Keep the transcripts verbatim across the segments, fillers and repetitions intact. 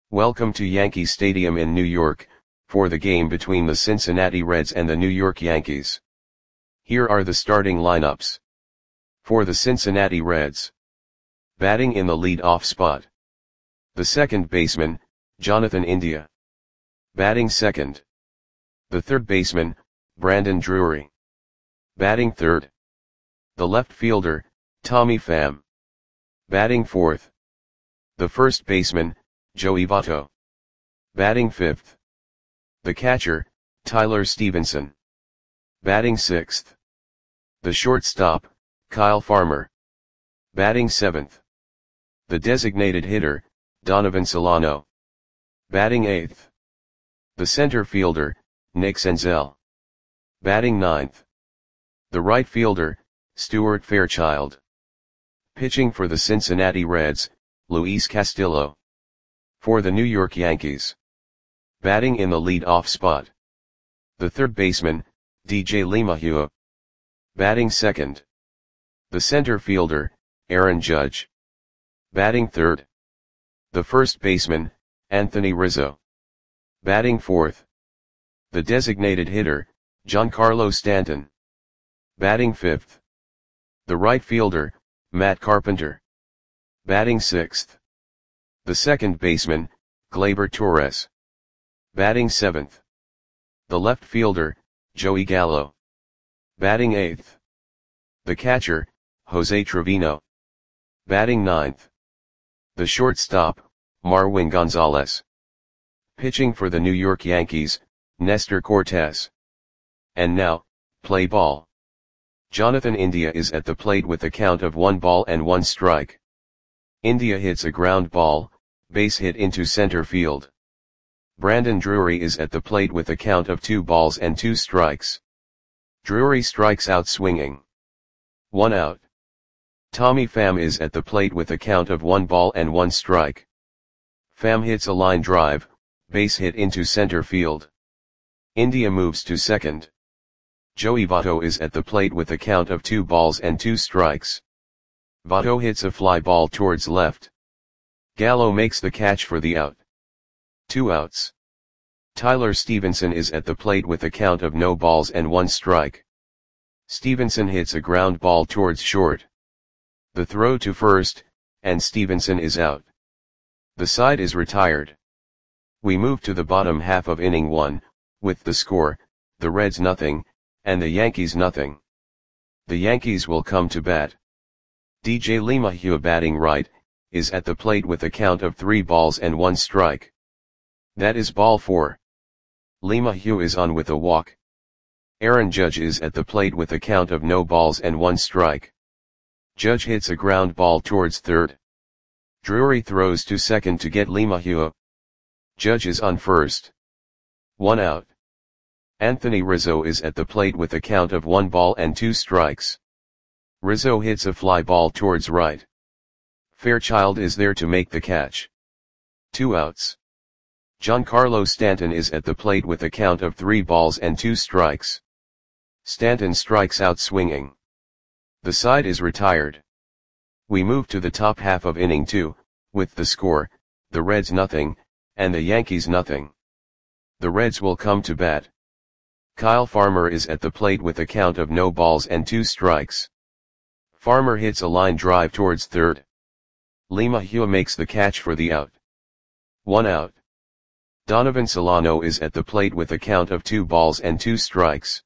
Welcome to Yankee Stadium in New York, for the game between the Cincinnati Reds and the New York Yankees. Here are the starting lineups. For the Cincinnati Reds. Batting in the lead-off spot. The second baseman, Jonathan India. Batting second. The third baseman, Brandon Drury. Batting third. The left fielder, Tommy Pham. Batting fourth. The first baseman, Joey Votto. Batting fifth. The catcher, Tyler Stephenson. Batting sixth. The shortstop, Kyle Farmer. Batting seventh. The designated hitter, Donovan Solano. Batting eighth. The center fielder, Nick Senzel. Batting ninth. The right fielder, Stuart Fairchild. Pitching for the Cincinnati Reds, Luis Castillo. For the New York Yankees. Batting in the lead-off spot. The third baseman, D J LeMahieu. Batting second. The center fielder, Aaron Judge. Batting third. The first baseman, Anthony Rizzo. Batting fourth. The designated hitter, Giancarlo Stanton. Batting fifth. The right fielder, Matt Carpenter. Batting sixth. The second baseman, Gleyber Torres. Batting seventh. The left fielder, Joey Gallo. Batting eighth. The catcher, Jose Trevino. Batting ninth. The shortstop, Marwin Gonzalez. Pitching for the New York Yankees, Nestor Cortes. And now, play ball. Jonathan India is at the plate with a count of one ball and one strike. India hits a ground ball, base hit into center field. Brandon Drury is at the plate with a count of two balls and two strikes. Drury strikes out swinging. One out. Tommy Pham is at the plate with a count of one ball and one strike. Pham hits a line drive, base hit into center field. India moves to second. Joey Votto is at the plate with a count of two balls and two strikes. Votto hits a fly ball towards left. Gallo makes the catch for the out. Two outs. Tyler Stephenson is at the plate with a count of no balls and one strike. Stephenson hits a ground ball towards short. The throw to first, and Stephenson is out. The side is retired. We move to the bottom half of inning one, with the score, the Reds nothing, and the Yankees nothing. The Yankees will come to bat. D J LeMahieu batting right, is at the plate with a count of three balls and one strike. That is ball four. LeMahieu is on with a walk. Aaron Judge is at the plate with a count of no balls and one strike. Judge hits a ground ball towards third. Drury throws to second to get LeMahieu. Judge is on first. One out. Anthony Rizzo is at the plate with a count of one ball and two strikes. Rizzo hits a fly ball towards right. Fairchild is there to make the catch. Two outs. Giancarlo Stanton is at the plate with a count of three balls and two strikes. Stanton strikes out swinging. The side is retired. We move to the top half of inning two, with the score, the Reds nothing, and the Yankees nothing. The Reds will come to bat. Kyle Farmer is at the plate with a count of no balls and two strikes. Farmer hits a line drive towards third. LeMahieu makes the catch for the out. One out. Donovan Solano is at the plate with a count of two balls and two strikes.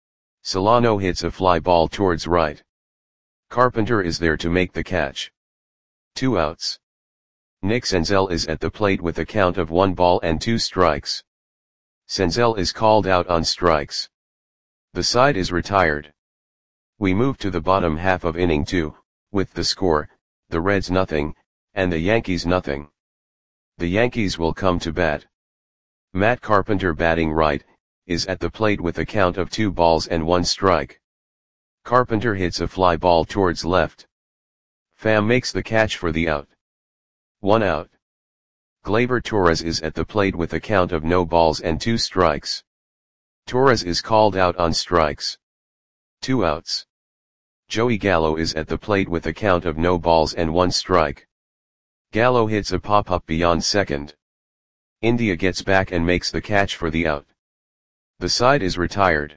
Solano hits a fly ball towards right. Carpenter is there to make the catch. Two outs. Nick Senzel is at the plate with a count of one ball and two strikes. Senzel is called out on strikes. The side is retired. We move to the bottom half of inning two, with the score, the Reds nothing, and the Yankees nothing. The Yankees will come to bat. Matt Carpenter batting right, is at the plate with a count of two balls and one strike. Carpenter hits a fly ball towards left. Pham makes the catch for the out. One out. Gleyber Torres is at the plate with a count of no balls and two strikes. Torres is called out on strikes. Two outs. Joey Gallo is at the plate with a count of no balls and one strike. Gallo hits a pop-up beyond second. India gets back and makes the catch for the out. The side is retired.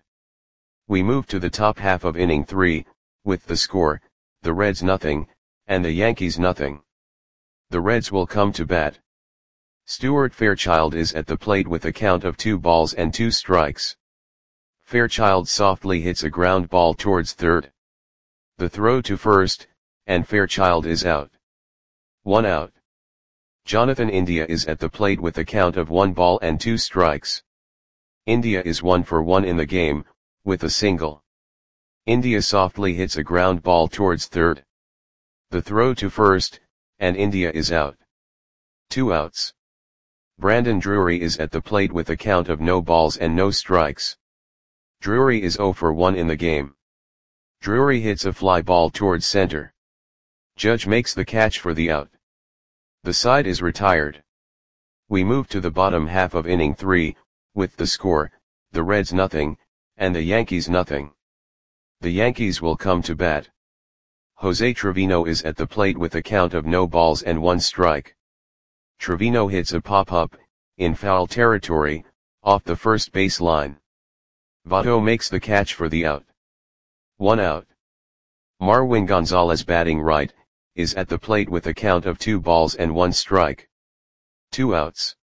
We move to the top half of inning three, with the score, the Reds nothing, and the Yankees nothing. The Reds will come to bat. Stuart Fairchild is at the plate with a count of two balls and two strikes. Fairchild softly hits a ground ball towards third. The throw to first, and Fairchild is out. One out. Jonathan India is at the plate with a count of one ball and two strikes. India is one for one in the game, with a single. India softly hits a ground ball towards third. The throw to first, and India is out. Two outs. Brandon Drury is at the plate with a count of no balls and no strikes. Drury is zero for one in the game. Drury hits a fly ball towards center. Judge makes the catch for the out. The side is retired. We move to the bottom half of inning three, with the score, the Reds nothing, and the Yankees nothing. The Yankees will come to bat. Jose Trevino is at the plate with a count of no balls and one strike. Trevino hits a pop-up, in foul territory, off the first base line. Votto makes the catch for the out. One out. Marwin Gonzalez, batting right, is at the plate with a count of two balls and one strike. Two outs.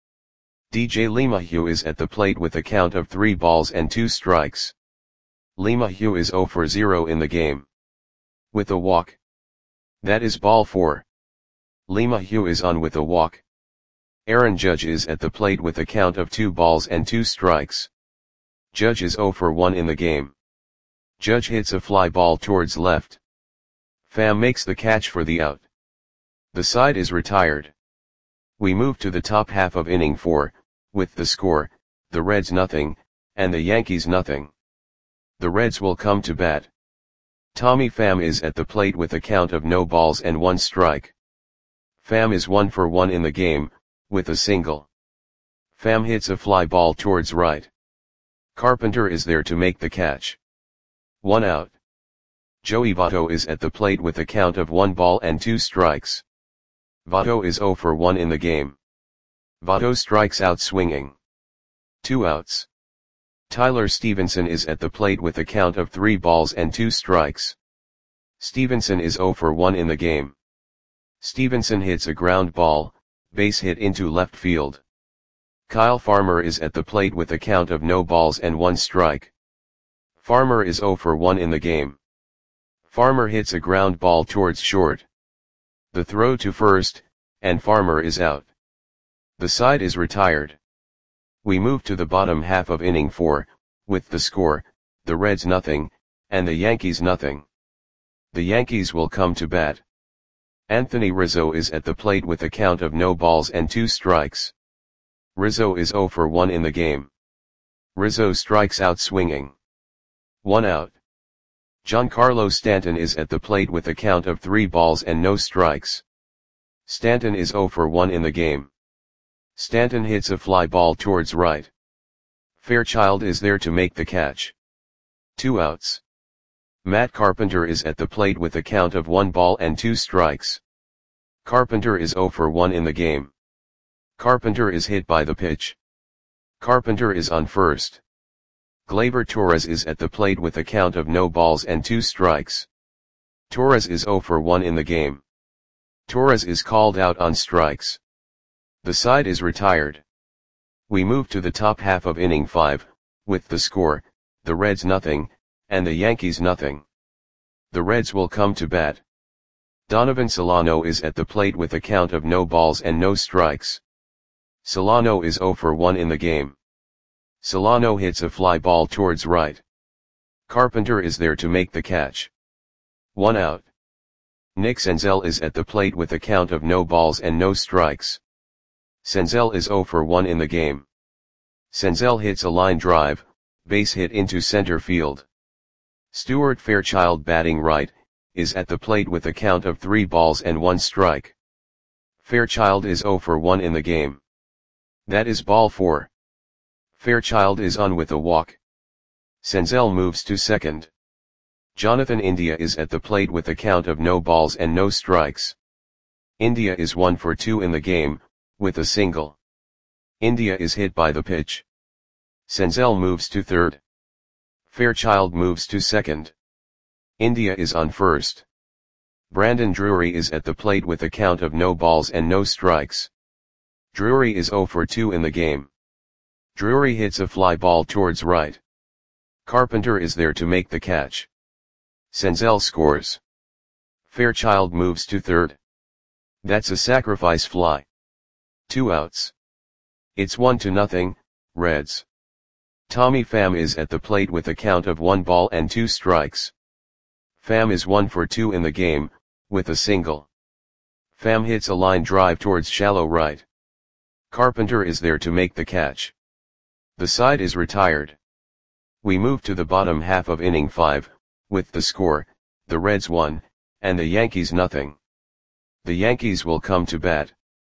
D J LeMahieu is at the plate with a count of three balls and two strikes. LeMahieu is zero for zero in the game. With a walk. That is ball four. LeMahieu is on with a walk. Aaron Judge is at the plate with a count of two balls and two strikes. Judge is zero for one in the game. Judge hits a fly ball towards left. Pham makes the catch for the out. The side is retired. We move to the top half of inning four, with the score, the Reds nothing, and the Yankees nothing. The Reds will come to bat. Tommy Pham is at the plate with a count of no balls and one strike. Pham is one for one in the game, with a single. Pham hits a fly ball towards right. Carpenter is there to make the catch. One out. Joey Votto is at the plate with a count of one ball and two strikes. Votto is zero for one in the game. Votto strikes out swinging. Two outs. Tyler Stevenson is at the plate with a count of three balls and two strikes. Stevenson is zero for one in the game. Stevenson hits a ground ball, base hit into left field. Kyle Farmer is at the plate with a count of no balls and one strike. Farmer is zero for one in the game. Farmer hits a ground ball towards short. The throw to first, and Farmer is out. The side is retired. We move to the bottom half of inning four, with the score, the Reds nothing, and the Yankees nothing. The Yankees will come to bat. Anthony Rizzo is at the plate with a count of no balls and two strikes. Rizzo is zero for one in the game. Rizzo strikes out swinging. One out. Giancarlo Stanton is at the plate with a count of three balls and no strikes. Stanton is zero for one in the game. Stanton hits a fly ball towards right. Fairchild is there to make the catch. Two outs. Matt Carpenter is at the plate with a count of one ball and two strikes. Carpenter is zero for one in the game. Carpenter is hit by the pitch. Carpenter is on first. Gleyber Torres is at the plate with a count of no balls and two strikes. Torres is zero for one in the game. Torres is called out on strikes. The side is retired. We move to the top half of inning five, with the score, the Reds nothing, and the Yankees nothing. The Reds will come to bat. Donovan Solano is at the plate with a count of no balls and no strikes. Solano is zero for one in the game. Solano hits a fly ball towards right. Carpenter is there to make the catch. One out. Nick Senzel is at the plate with a count of no balls and no strikes. Senzel is zero for one in the game. Senzel hits a line drive, base hit into center field. Stuart Fairchild, batting right, is at the plate with a count of three balls and one strike. Fairchild is zero for one in the game. That is ball four. Fairchild is on with a walk. Senzel moves to second. Jonathan India is at the plate with a count of no balls and no strikes. India is one for two in the game, with a single. India is hit by the pitch. Senzel moves to third. Fairchild moves to second. India is on first. Brandon Drury is at the plate with a count of no balls and no strikes. Drury is zero for two in the game. Drury hits a fly ball towards right. Carpenter is there to make the catch. Senzel scores. Fairchild moves to third. That's a sacrifice fly. Two outs. It's one to nothing, Reds. Tommy Pham is at the plate with a count of one ball and two strikes. Pham is one for two in the game, with a single. Pham hits a line drive towards shallow right. Carpenter is there to make the catch. The side is retired. We move to the bottom half of inning five, with the score, the Reds one, and the Yankees nothing. The Yankees will come to bat.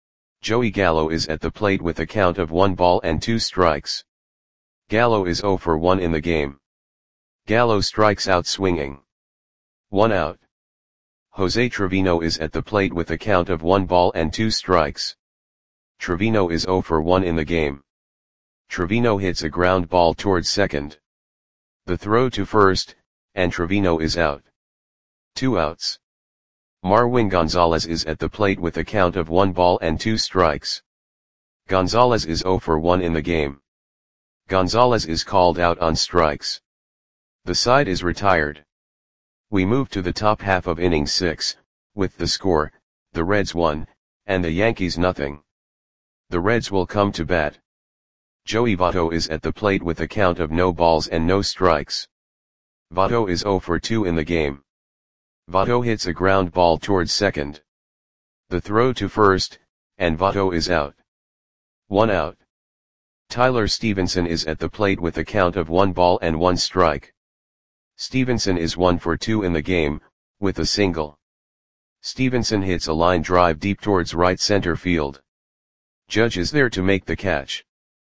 Joey Gallo is at the plate with a count of one ball and two strikes. Gallo is zero for one in the game. Gallo strikes out swinging. One out. Jose Trevino is at the plate with a count of one ball and two strikes. Trevino is zero for one in the game. Trevino hits a ground ball towards second. The throw to first, and Trevino is out. Two outs. Marwin Gonzalez is at the plate with a count of one ball and two strikes. Gonzalez is zero for one in the game. Gonzalez is called out on strikes. The side is retired. We move to the top half of inning six, with the score, the Reds one, and the Yankees nothing. The Reds will come to bat. Joey Votto is at the plate with a count of no balls and no strikes. Votto is zero for two in the game. Votto hits a ground ball towards second. The throw to first, and Votto is out. One out. Tyler Stevenson is at the plate with a count of one ball and one strike. Stevenson is one for two in the game, with a single. Stevenson hits a line drive deep towards right center field. Judge is there to make the catch.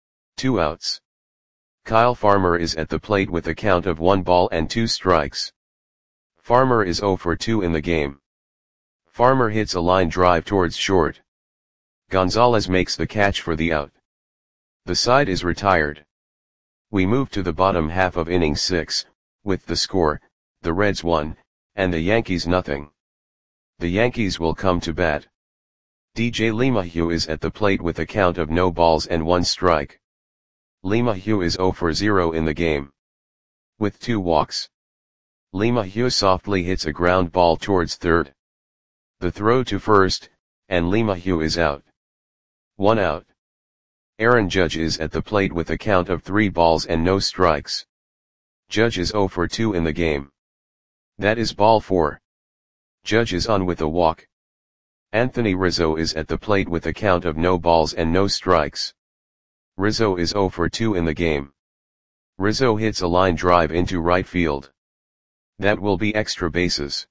Two outs. Kyle Farmer is at the plate with a count of one ball and two strikes. Farmer is zero for two in the game. Farmer hits a line drive towards short. Gonzalez makes the catch for the out. The side is retired. We move to the bottom half of inning six, with the score, the Reds one, and the Yankees nothing. The Yankees will come to bat. D J LeMahieu is at the plate with a count of no balls and one strike. LeMahieu is zero for zero in the game. With two walks. LeMahieu softly hits a ground ball towards third. The throw to first, and LeMahieu is out. One out. Aaron Judge is at the plate with a count of three balls and no strikes. Judge is zero for two in the game. That is ball four. Judge is on with a walk. Anthony Rizzo is at the plate with a count of no balls and no strikes. Rizzo is zero for two in the game. Rizzo hits a line drive into right field. That will be extra bases.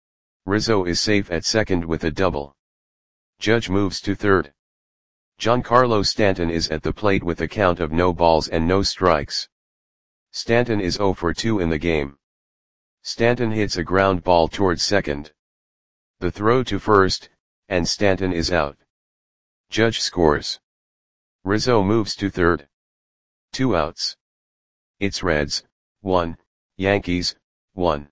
Rizzo is safe at second with a double. Judge moves to third. Giancarlo Stanton is at the plate with a count of no balls and no strikes. Stanton is zero for two in the game. Stanton hits a ground ball towards second. The throw to first, and Stanton is out. Judge scores. Rizzo moves to third. Two outs. It's Reds, one, Yankees, one.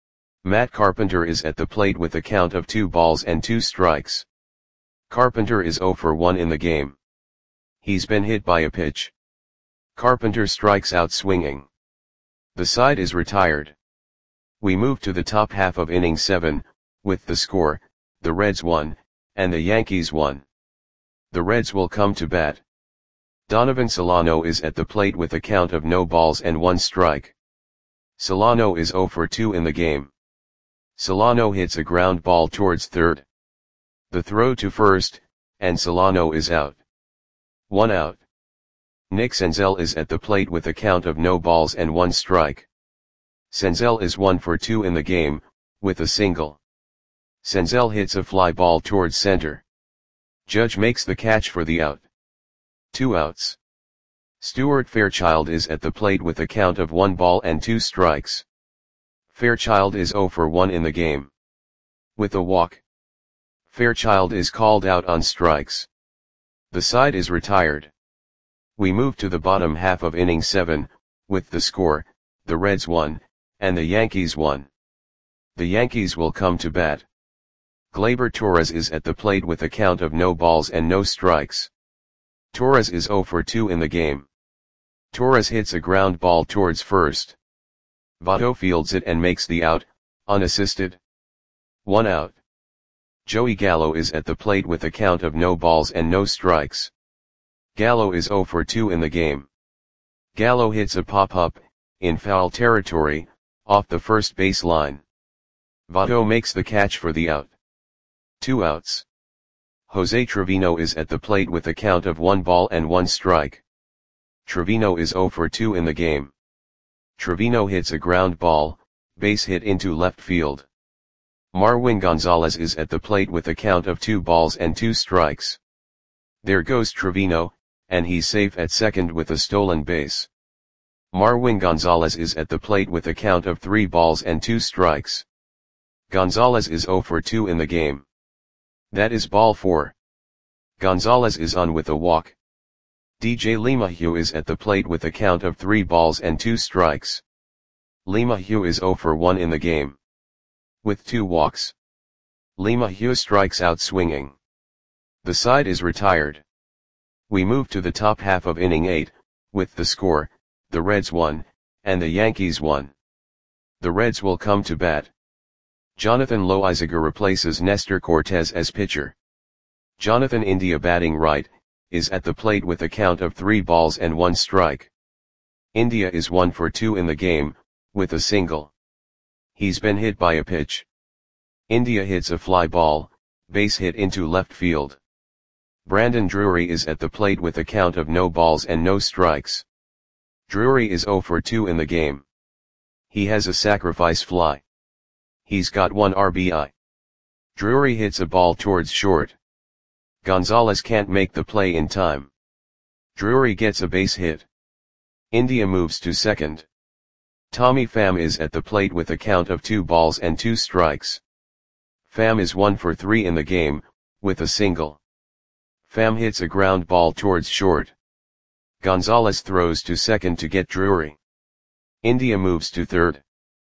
Matt Carpenter is at the plate with a count of two balls and two strikes. Carpenter is zero for one in the game. He's been hit by a pitch. Carpenter strikes out swinging. The side is retired. We move to the top half of inning seven, with the score, the Reds one, and the Yankees one. The Reds will come to bat. Donovan Solano is at the plate with a count of no balls and one strike. Solano is zero for two in the game. Solano hits a ground ball towards third. The throw to first, and Solano is out. One out. Nick Senzel is at the plate with a count of no balls and one strike. Senzel is one for two in the game, with a single. Senzel hits a fly ball towards center. Judge makes the catch for the out. Two outs. Stuart Fairchild is at the plate with a count of one ball and two strikes. Fairchild is zero for one in the game. With a walk. Fairchild is called out on strikes. The side is retired. We move to the bottom half of inning seven, with the score, the Reds won, and the Yankees won. The Yankees will come to bat. Gleyber Torres is at the plate with a count of no balls and no strikes. Torres is zero for two in the game. Torres hits a ground ball towards first. Votto fields it and makes the out, unassisted. One out. Joey Gallo is at the plate with a count of no balls and no strikes. Gallo is zero for two in the game. Gallo hits a pop-up, in foul territory, off the first base line. Votto makes the catch for the out. Two outs. Jose Trevino is at the plate with a count of one ball and one strike. Trevino is zero for two in the game. Trevino hits a ground ball, base hit into left field. Marwin Gonzalez is at the plate with a count of two balls and two strikes. There goes Trevino, and he's safe at second with a stolen base. Marwin Gonzalez is at the plate with a count of three balls and two strikes. Gonzalez is zero for two in the game. That is ball four. Gonzalez is on with a walk. D J LeMahieu is at the plate with a count of three balls and two strikes. LeMahieu is zero for one in the game. With two walks. LeMahieu strikes out swinging. The side is retired. We move to the top half of inning eight, with the score, the Reds won, and the Yankees won. The Reds will come to bat. Jonathan Loaisiga replaces Nestor Cortes as pitcher. Jonathan India, batting right, is at the plate with a count of three balls and one strike. India is one for two in the game, with a single. He's been hit by a pitch. India hits a fly ball, base hit into left field. Brandon Drury is at the plate with a count of no balls and no strikes. Drury is zero for two in the game. He has a sacrifice fly. He's got one R B I. Drury hits a ball towards short. Gonzalez can't make the play in time. Drury gets a base hit. India moves to second. Tommy Pham is at the plate with a count of two balls and two strikes. Pham is one for three in the game, with a single. Pham hits a ground ball towards short. Gonzalez throws to second to get Drury. India moves to third.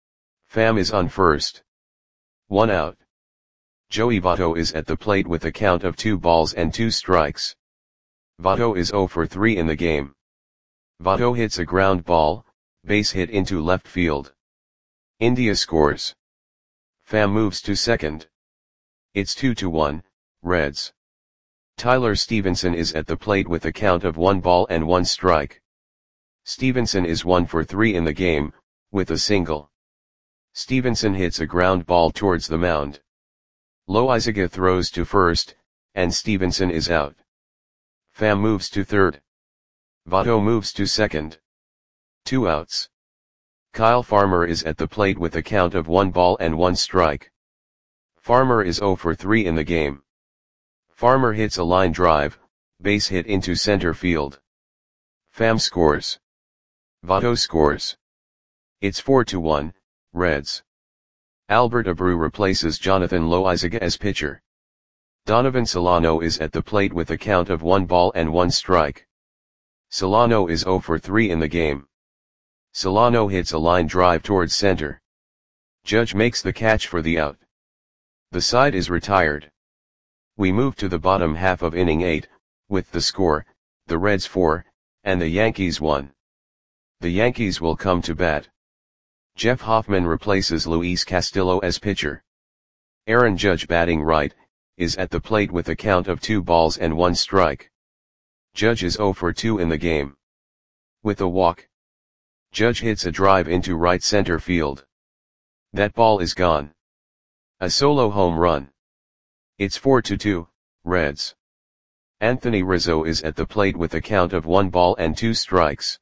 Pham is on first. One out. Joey Votto is at the plate with a count of two balls and two strikes. Votto is zero for three in the game. Votto hits a ground ball, base hit into left field. India scores. Pham moves to second. It's two to one, Reds. Tyler Stevenson is at the plate with a count of one ball and one strike. Stevenson is one for three in the game, with a single. Stevenson hits a ground ball towards the mound. Loaisiga throws to first, and Stevenson is out. Pham moves to third. Votto moves to second. Two outs. Kyle Farmer is at the plate with a count of one ball and one strike. Farmer is zero for three in the game. Farmer hits a line drive, base hit into center field. Pham scores. Votto scores. It's four to one, Reds. Albert Abreu replaces Jonathan Loaisiga as pitcher. Donovan Solano is at the plate with a count of one ball and one strike. Solano is zero for three in the game. Solano hits a line drive towards center. Judge makes the catch for the out. The side is retired. We move to the bottom half of inning eight, with the score, the Reds four, and the Yankees one. The Yankees will come to bat. Jeff Hoffman replaces Luis Castillo as pitcher. Aaron Judge, batting right, is at the plate with a count of two balls and one strike. Judge is zero for two in the game. With a walk. Judge hits a drive into right center field. That ball is gone. A solo home run. It's four to two, Reds. Anthony Rizzo is at the plate with a count of one ball and two strikes.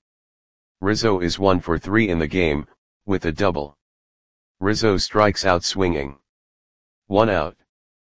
Rizzo is one for three in the game, with a double. Rizzo strikes out swinging. One out.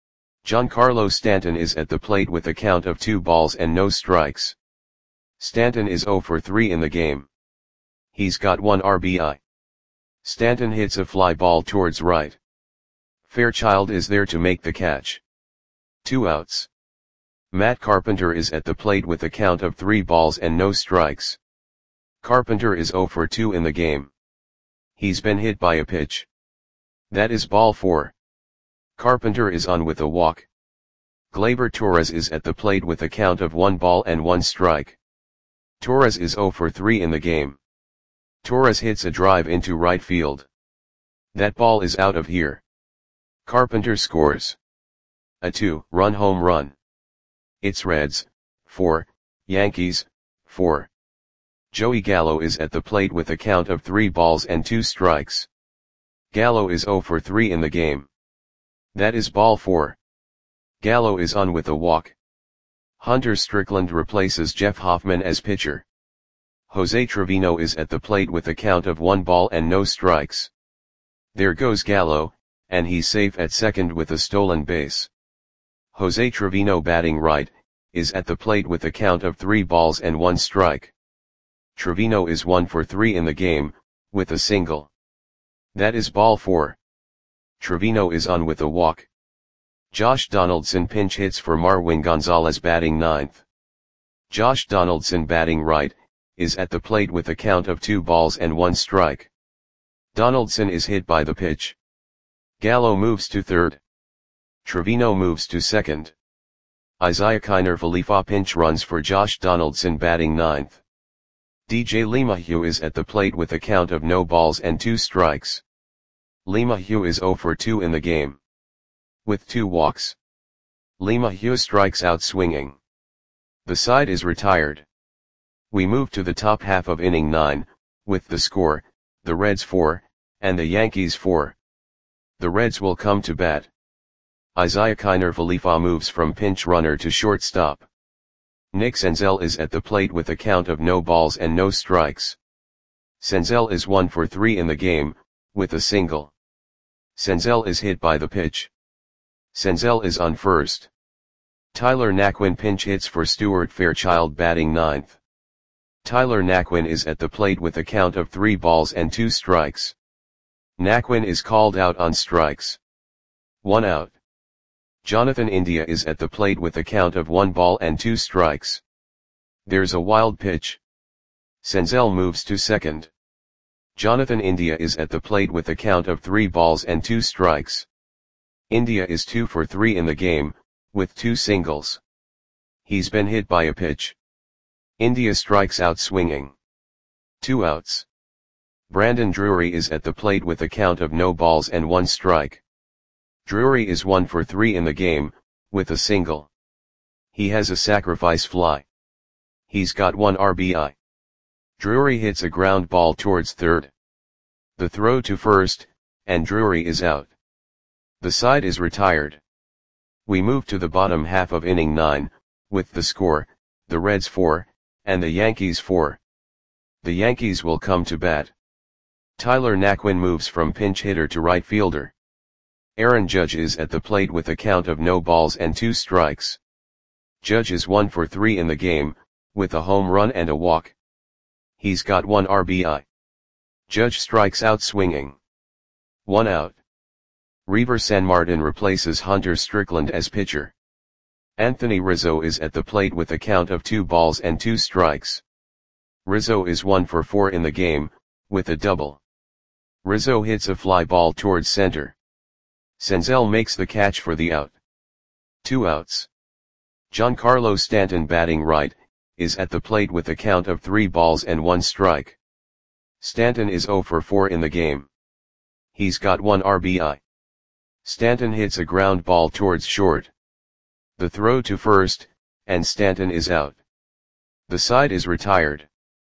Giancarlo Stanton is at the plate with a count of two balls and no strikes. Stanton is zero for three in the game. He's got one R B I. Stanton hits a fly ball towards right. Fairchild is there to make the catch. Two outs. Matt Carpenter is at the plate with a count of three balls and no strikes. Carpenter is zero for two in the game. He's been hit by a pitch. That is ball four. Carpenter is on with a walk. Gleyber Torres is at the plate with a count of one ball and one strike. Torres is zero for three in the game. Torres hits a drive into right field. That ball is out of here. Carpenter scores a two-run home run. It's Reds, four, Yankees, four. Joey Gallo is at the plate with a count of three balls and two strikes. Gallo is zero for three in the game. That is ball four. Gallo is on with a walk. Hunter Strickland replaces Jeff Hoffman as pitcher. Jose Trevino is at the plate with a count of one ball and no strikes. There goes Gallo, and he's safe at second with a stolen base. Jose Trevino, batting right, is at the plate with a count of three balls and one strike. Trevino is one for three in the game, with a single. That is ball four. Trevino is on with a walk. Josh Donaldson pinch hits for Marwin Gonzalez, batting ninth. Josh Donaldson, batting right, is at the plate with a count of two balls and one strike. Donaldson is hit by the pitch. Gallo moves to third. Trevino moves to second. Isaiah Kiner Falefa pinch runs for Josh Donaldson, batting ninth. D J LeMahieu is at the plate with a count of no balls and two strikes. LeMahieu is zero for two in the game. With two walks. LeMahieu strikes out swinging. The side is retired. We move to the top half of inning nine, with the score, the Reds four, and the Yankees four. The Reds will come to bat. Isaiah Kiner Falefa moves from pinch runner to shortstop. Nick Senzel is at the plate with a count of no balls and no strikes. Senzel is one for three in the game, with a single. Senzel is hit by the pitch. Senzel is on first. Tyler Naquin pinch hits for Stuart Fairchild, batting ninth. Tyler Naquin is at the plate with a count of three balls and two strikes. Naquin is called out on strikes. One out. Jonathan India is at the plate with a count of one ball and two strikes. There's a wild pitch. Senzel moves to second. Jonathan India is at the plate with a count of three balls and two strikes. India is two for three in the game, with two singles. He's been hit by a pitch. India strikes out swinging. Two outs. Brandon Drury is at the plate with a count of no balls and one strike. Drury is one for three in the game, with a single. He has a sacrifice fly. He's got one R B I. Drury hits a ground ball towards third. The throw to first, and Drury is out. The side is retired. We move to the bottom half of inning nine, with the score, the Reds four, and the Yankees four. The Yankees will come to bat. Tyler Naquin moves from pinch hitter to right fielder. Aaron Judge is at the plate with a count of no balls and two strikes. Judge is one for three in the game, with a home run and a walk. He's got one R B I. Judge strikes out swinging. One out. Reiver Sanmartin replaces Hunter Strickland as pitcher. Anthony Rizzo is at the plate with a count of two balls and two strikes. Rizzo is one for four in the game, with a double. Rizzo hits a fly ball towards center. Senzel makes the catch for the out. Two outs. Giancarlo Stanton, batting right, is at the plate with a count of three balls and one strike. Stanton is zero for four in the game. He's got one R B I. Stanton hits a ground ball towards short. The throw to first, and Stanton is out. The side is retired.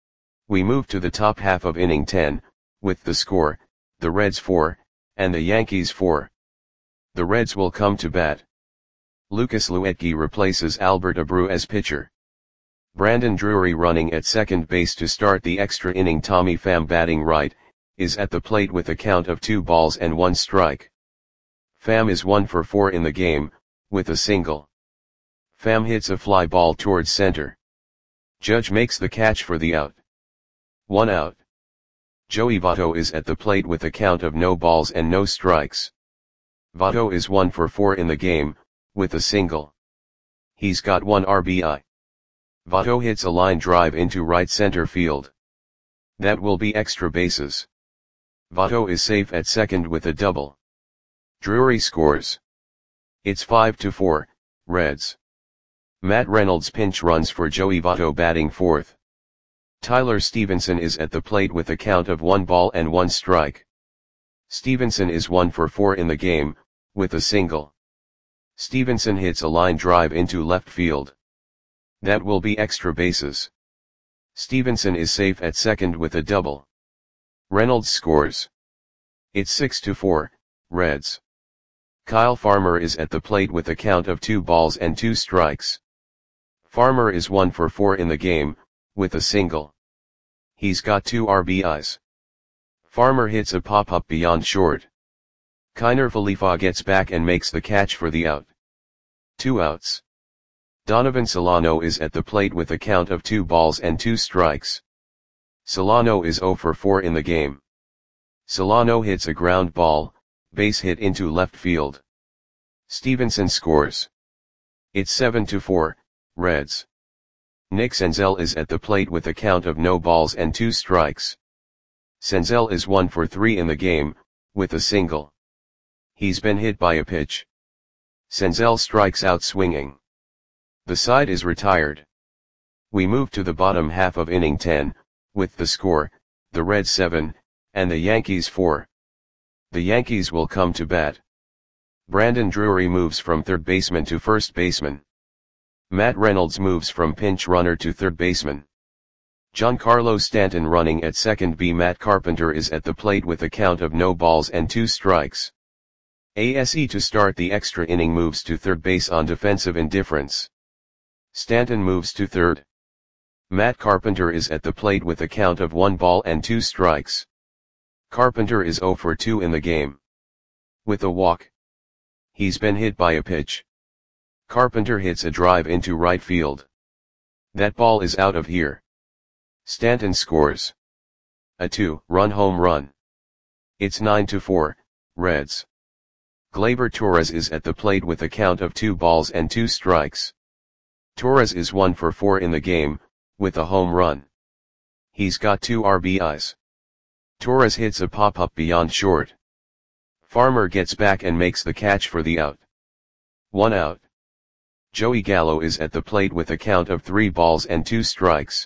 We move to the top half of inning ten, with the score, the Reds four, and the Yankees four. The Reds will come to bat. Lucas Luetge replaces Albert Abreu as pitcher. Brandon Drury, running at second base to start the extra inning. Tommy Pham, batting right, is at the plate with a count of two balls and one strike. Pham is one for four in the game, with a single. Pham hits a fly ball towards center. Judge makes the catch for the out. One out. Joey Votto is at the plate with a count of no balls and no strikes. Votto is one for four in the game, with a single. He's got one R B I. Votto hits a line drive into right center field. That will be extra bases. Votto is safe at second with a double. Drury scores. It's five to four, Reds. Matt Reynolds pinch runs for Joey Votto batting fourth. Tyler Stevenson is at the plate with a count of one ball and one strike. Stevenson is one for four in the game, with a single. Stevenson hits a line drive into left field. That will be extra bases. Stevenson is safe at second with a double. Reynolds scores. It's six to four, Reds. Kyle Farmer is at the plate with a count of two balls and two strikes. Farmer is one for four in the game, with a single. He's got two R B Is. Farmer hits a pop-up beyond short. Kiner Falefa gets back and makes the catch for the out. Two outs. Donovan Solano is at the plate with a count of two balls and two strikes. Solano is zero for four in the game. Solano hits a ground ball, base hit into left field. Stevenson scores. It's seven to four, Reds. Nick Senzel is at the plate with a count of no balls and two strikes. Senzel is one for three in the game, with a single. He's been hit by a pitch. Senzel strikes out swinging. The side is retired. We move to the bottom half of inning ten, with the score, the Reds seven, and the Yankees four. The Yankees will come to bat. Brandon Drury moves from third baseman to first baseman. Matt Reynolds moves from pinch runner to third baseman. Giancarlo Stanton running at second. B. Matt Carpenter is at the plate with a count of no balls and two strikes. A S E to start the extra inning moves to third base on defensive indifference. Stanton moves to third. Matt Carpenter is at the plate with a count of one ball and two strikes. Carpenter is zero for two in the game. With a walk. He's been hit by a pitch. Carpenter hits a drive into right field. That ball is out of here. Stanton scores. A two-run home run. It's nine to four, Reds. Gleyber Torres is at the plate with a count of two balls and two strikes. Torres is one for four in the game, with a home run. He's got two R B Is. Torres hits a pop-up beyond short. Farmer gets back and makes the catch for the out. One out. Joey Gallo is at the plate with a count of three balls and two strikes.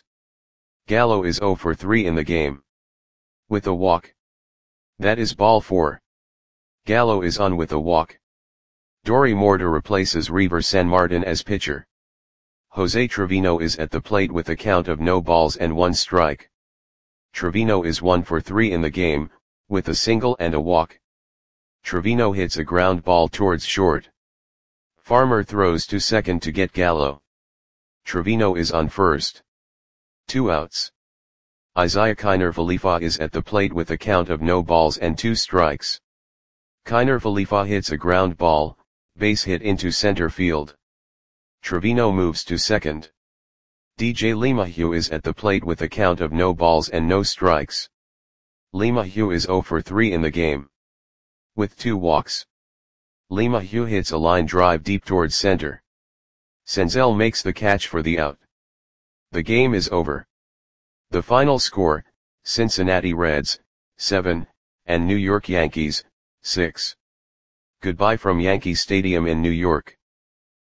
Gallo is zero for three in the game. With a walk. That is ball four. Gallo is on with a walk. Dory Morta replaces Reiver Sanmartin as pitcher. Jose Trevino is at the plate with a count of no balls and one strike. Trevino is one for three in the game, with a single and a walk. Trevino hits a ground ball towards short. Farmer throws to second to get Gallo. Trevino is on first. Two outs. Isaiah Kiner Falefa is at the plate with a count of no balls and two strikes. Kiner Falefa hits a ground ball, base hit into center field. Trevino moves to second. D J LeMahieu is at the plate with a count of no balls and no strikes. LeMahieu is zero for three in the game. With two walks. LeMahieu hits a line drive deep towards center. Senzel makes the catch for the out. The game is over. The final score, Cincinnati Reds, seven, and New York Yankees, six. Goodbye from Yankee Stadium in New York.